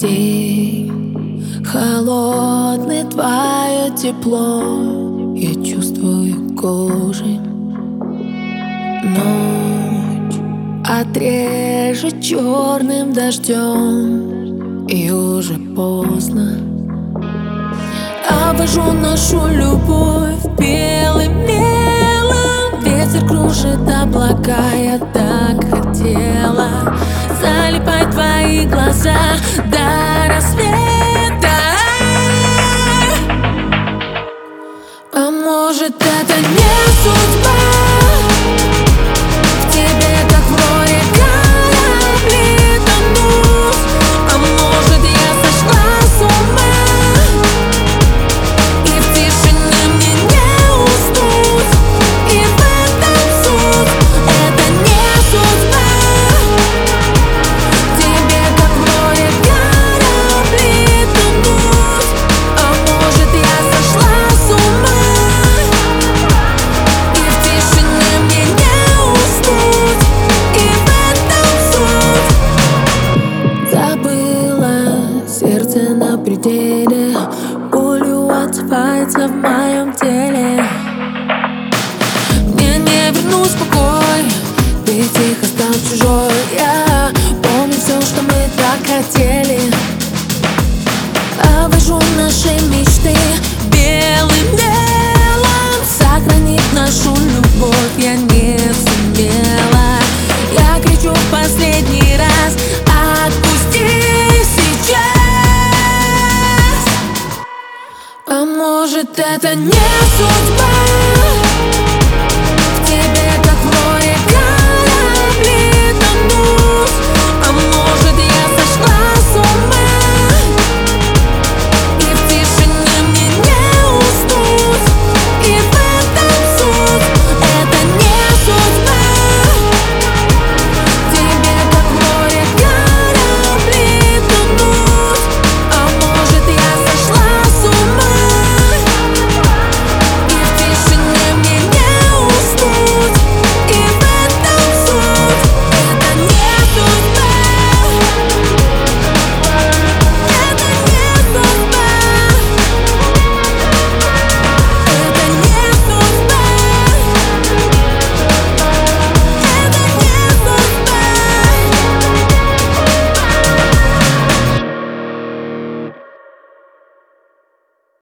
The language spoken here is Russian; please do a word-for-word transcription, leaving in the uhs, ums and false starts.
день холодный, твое тепло я чувствую кожей. Ночь отрежет черным дождем, и уже поздно. Обвожу нашу любовь белым мелом. Ветер кружит облака, я так хотела залипать в твои глаза до рассвета. А может, это не судьба? В тебе, как в море, корабли тонут. А может, я сошла с ума, и в тишине мне не уснуть. И в этом суть. Это не судьба. В тебе, как в море, корабли тонут. А может, я сошла с ума, и в тишине мне не уснуть. И в этом суть. Забыла сердце на пределе, болью отзывается в моем теле. Мне не вернуть покой, ты тихо стал чужой. Я помню все, что мы так хотели. Обвожу наши мечты белым мелом. Сохранить нашу любовь я не сумела. Я кричу в последний раз: отпусти сейчас. А может, это не судьба?